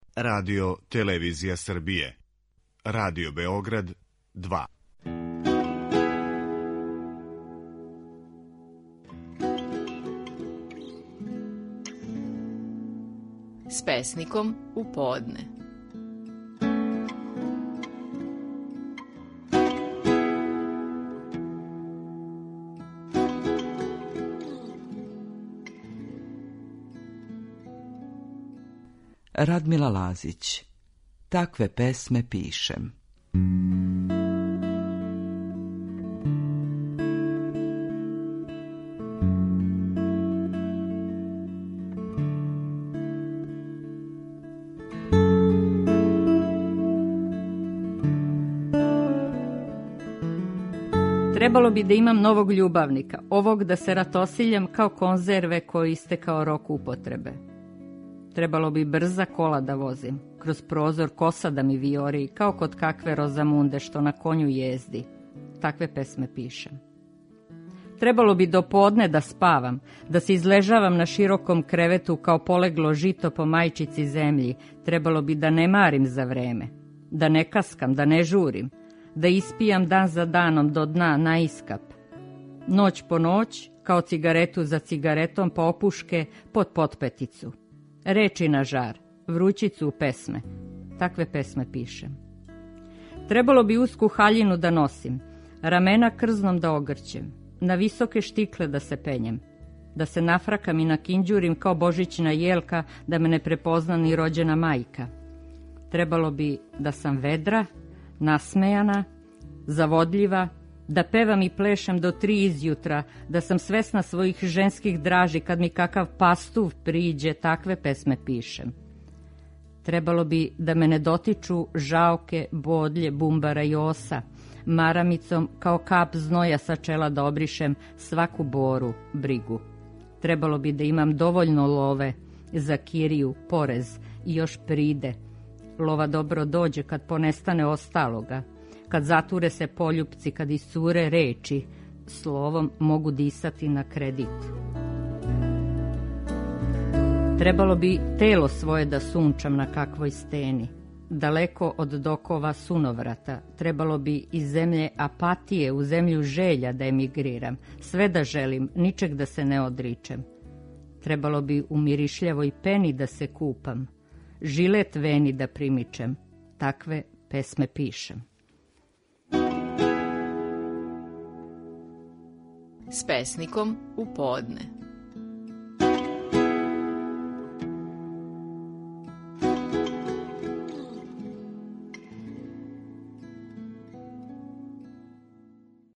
Radio Televizija Srbije. Radio Beograd 2. S pesnikom u podne. Radmila Lazić. Takve pesme pišem. Trebalo bi da imam novog ljubavnika, ovog da se ratosiljam kao konzerve koji istekao rok upotrebe. Trebalo bi brza kola da vozim, kroz prozor kosa da mi vijori, kao kod kakve Rozamunde što na konju jezdi. Takve pesme pišem. Trebalo bi do podne da spavam, da se izležavam na širokom krevetu kao poleglo žito po majčici zemlji. Trebalo bi da ne marim za vreme, da ne kaskam, da ne žurim, da ispijam dan za danom do dna na iskap. Noć po noć, kao cigaretu za cigaretom, po opuške pod potpeticu. Reči na žar, vrućicu u pesme. Takve pesme pišem. Trebalo bi usku haljinu da nosim, ramena krznom da ogrćem, na visoke štikle da se penjem, da se nafrakam i nakinđurim kao božićna jelka, da me ne prepozna ni rođena majka. Trebalo bi da sam vedra, nasmejana, zavodljiva, da pevam i plešem do 3 izjutra, da sam svesna svojih ženskih draži kad mi kakav pastuv priđe, takve pesme pišem. Trebalo bi da me ne dotiču žaoke, bodlje, bumbara i osa, maramicom kao kap znoja sa čela da obrišem svaku boru, brigu. Trebalo bi da imam dovoljno love za kiriju, porez i još pride. Lova dobro dođe kad ponestane ostaloga, kad zature se poljupci, kad iscure reči, slovom mogu disati na kredit. Trebalo bi telo svoje da sunčam na kakvoj steni, daleko od dokova sunovrata. Trebalo bi iz zemlje apatije u zemlju želja da emigriram, sve da želim, ničeg da se ne odričem. Trebalo bi u mirišljavoj peni da se kupam, žilet veni da primičem, takve pesme pišem. S pesnikom u podne.